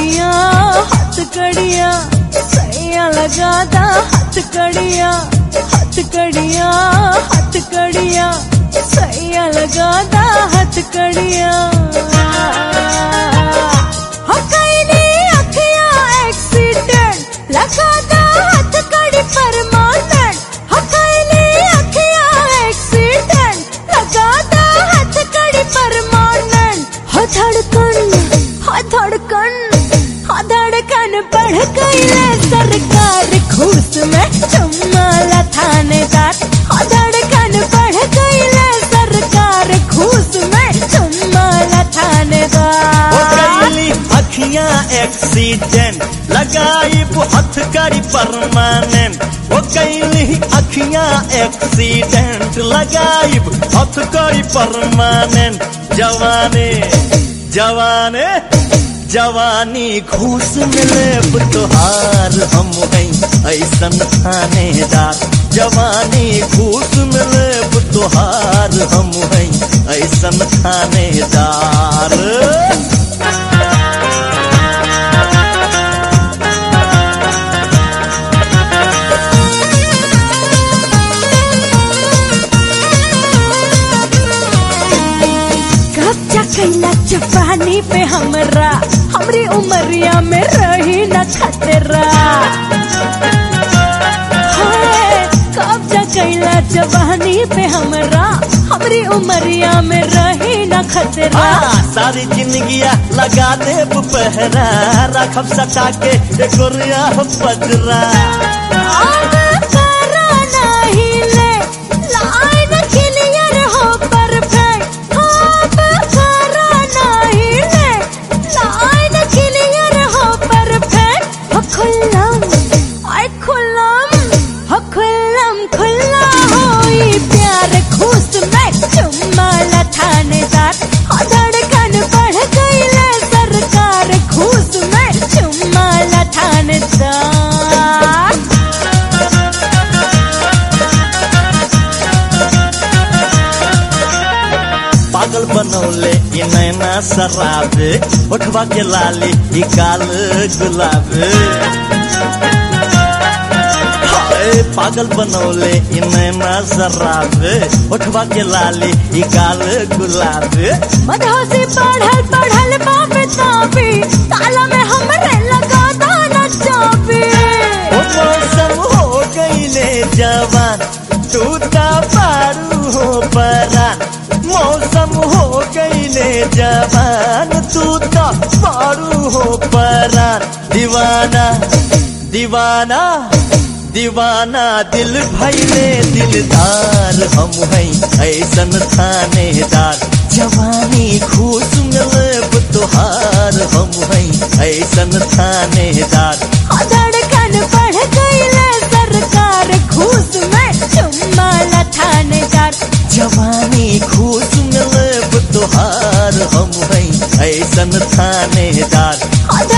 हथकड़ियाँ हथकड़ियाँ सैया लगादा हथकड़ियाँ हथकड़ियाँ हथकड़ियाँ सैया लगादा हथकड़ियाँ हकैली अखियाँ एक्सीडेंट लगादा हथकड़ी परमानेंट हकैली अखियाँ एक्सीडेंट लगादा हथकड़ी परमानेंट धड़कन बढ़ गईले सरकार घूस में चुम्माला थानेदार धड़कन बढ़ गईले सरकार घूस में चुम्माला थानेदार अखियाँ एक्सीडेंट लगाई हथकड़ी परमानेंट वो कैली अखियाँ एक्सीडेंट लगाई हथकड़ी परमानेंट जवाने जवाने जवानी घूस मिले तुहार हम हैं ऐसन थानेदार जवानी घूस मिले तुहार हम हैं ऐसन थानेदार कैला जवानी पे हमरा हमरी उमरिया में रही न खतरा कब्जा कैला जवानी पे हमरा हमरी उमरिया में रही न खतरा सारी जिंदगिया लगा दे पहरा रखब सटा के गोरिया पजरा थानेदार धड़कन बढ़ गईले सरकार घूस में चुम्माला थानेदार पागल बनौले ये नैना शराबे उठवा के लाली ये काल गुलाबे पागल बनौले ये नैना शराबे उठवा के लाली ये काल गुलाबे मधोसी पढ़ल पढ़ल बाप ताबी ताला में हमरे लगा दाना चाबी मौसम हो गईले जवान तू ता पारू हो परान मौसम हो गईले जवान तू ता पारू हो परान दीवाना दीवाना दीवाना दिल भैले दिलदार हम हैं ऐसन थानेदार जवानी घूस मिले तुहार हम हैं ऐसन थानेदार धड़कन बढ़ गईले सरकार घूस में चुम्माला थानेदार जवानी घूस मिले तुहार हम हैं ऐसन थानेदार